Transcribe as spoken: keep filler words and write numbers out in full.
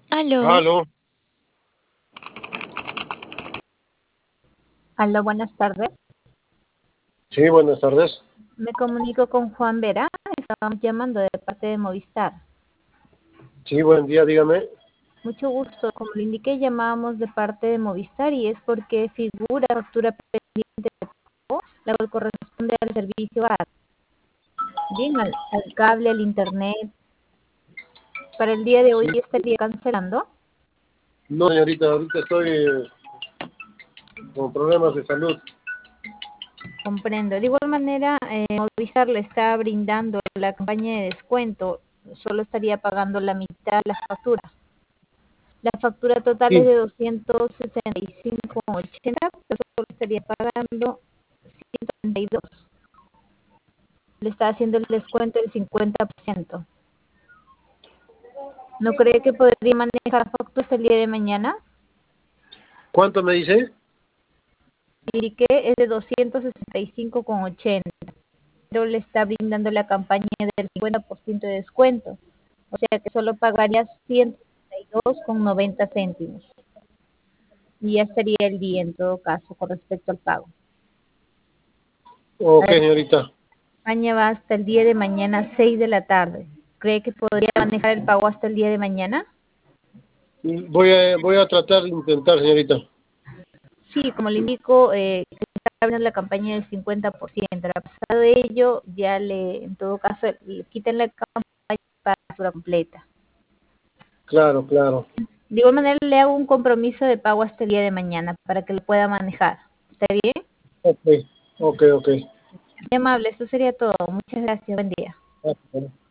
Aló, Aló, Aló, buenas tardes. sí, buenas tardes. Me comunico con Juan Vera. Estábamos llamando de parte de Movistar. Sí, buen día, dígame. Mucho gusto. Como le indiqué, llamábamos de parte de Movistar y es porque figura factura pendiente de pago, la cual corresponde al servicio A R. Bien, al, al cable, al internet. Para el día de hoy Sí, estaría cancelando. no, señorita, ahorita estoy eh, con problemas de salud. Comprendo. De igual manera, eh, Movistar le está brindando la campaña de descuento. Solo estaría pagando la mitad de la factura. La factura total es Sí. de doscientos sesenta y cinco con ochenta, pero solo estaría pagando ciento treinta y dos. Le está haciendo el descuento del cincuenta por ciento. ¿No cree que podría manejar la factura hasta el día de mañana? ¿Cuánto me dice? Y que es de doscientos sesenta y cinco con ochenta, pero le está brindando la campaña del cincuenta por ciento de descuento. O sea que solo pagaría ciento treinta y dos con noventa céntimos. Y ya sería el día en todo caso con respecto al pago. A Ok, ver, señorita. España va hasta el día de mañana, seis de la tarde. ¿Cree que podría manejar el pago hasta el día de mañana? Voy a, voy a tratar de intentar, señorita. Sí, como le indico, eh, se está abriendo la campaña del cincuenta por ciento. A pesar de ello, ya le, en todo caso, le quitan la campaña para la factura completa. Claro, claro. De igual manera, le hago un compromiso de pago hasta el día de mañana para que lo pueda manejar. ¿Está bien? Ok, ok, ok. Muy amable, eso sería todo. Muchas gracias. Buen día. Ok.